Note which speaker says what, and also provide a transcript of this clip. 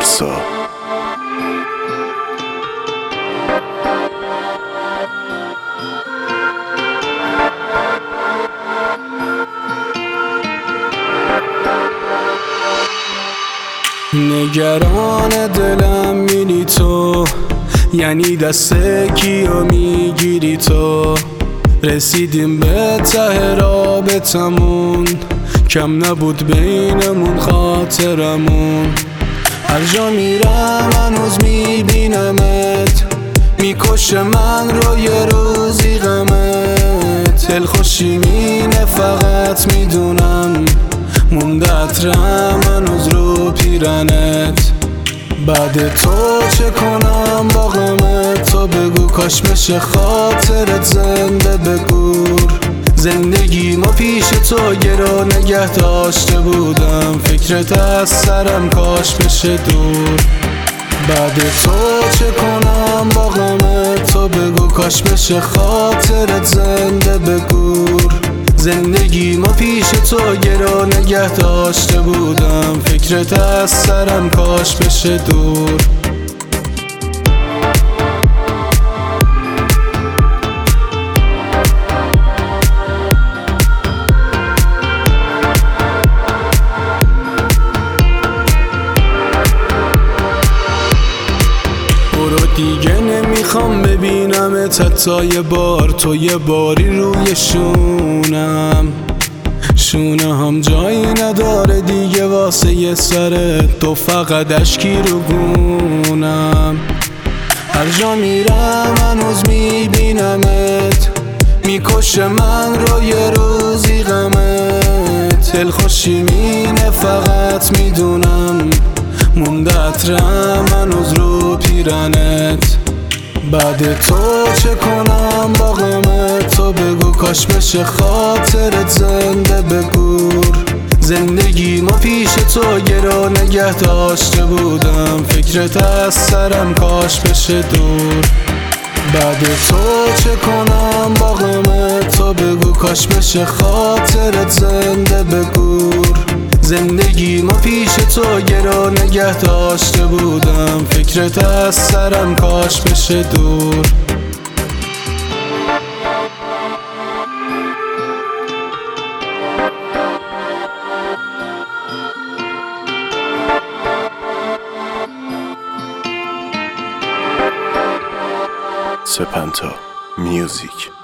Speaker 1: پارسا.
Speaker 2: نگران دلم میری تو، یعنی دست کیو میگیری تو. رسیدیم به ته رابطمون، کم نبود بینمون خاطرمون. هر جا میرم هنوز میبینمت، میکشه من رو یه روزی غمت. دلخوشی مینه فقط میدونم، مونده عطرم هنوز رو پیرنت. بعد تو چه کنم با غمت؟ تو بگو کاش بشه خاطرت زنده بگور. زندگی ما پیش تو گرا نگه داشته بودم، فکرت از سرم کاش بشه دور. بعد تو چه کنم با غمت؟ تو بگو کاش بشه خاطرت زنده بگور. زندگی ما پیش تو گرا نگه داشته بودم، فکرت از سرم کاش بشه دور. برو دیگه نمیخوام ببینمت حتی یه بار. تو یه باری روی شونم هم جایی نداره دیگه واسه یه سرت. تو فقط اشکی رو گونم. هر جا میرم هنوز میبینمت، میکشه من رو یه روزی غمت. دلخوشی مینه فقط میدونم، مونده عطرم هنوز رو پیرنت. بعد تو چه کنم با غمت؟ تو بگو کاش بشه خاطرت زنده بگور. زندگی ما پیش تو گرا نگه داشته بودم، فکرت از سرم کاش بشه دور. بعد تو چه کنم با غمت؟ تو بگو کاش بشه خاطرت زنده بگور. زندگی ما پیش تو گرا نگه داشته بودم، فکرت از سرم کاش بشه دور.
Speaker 1: سپنتا میوزیک.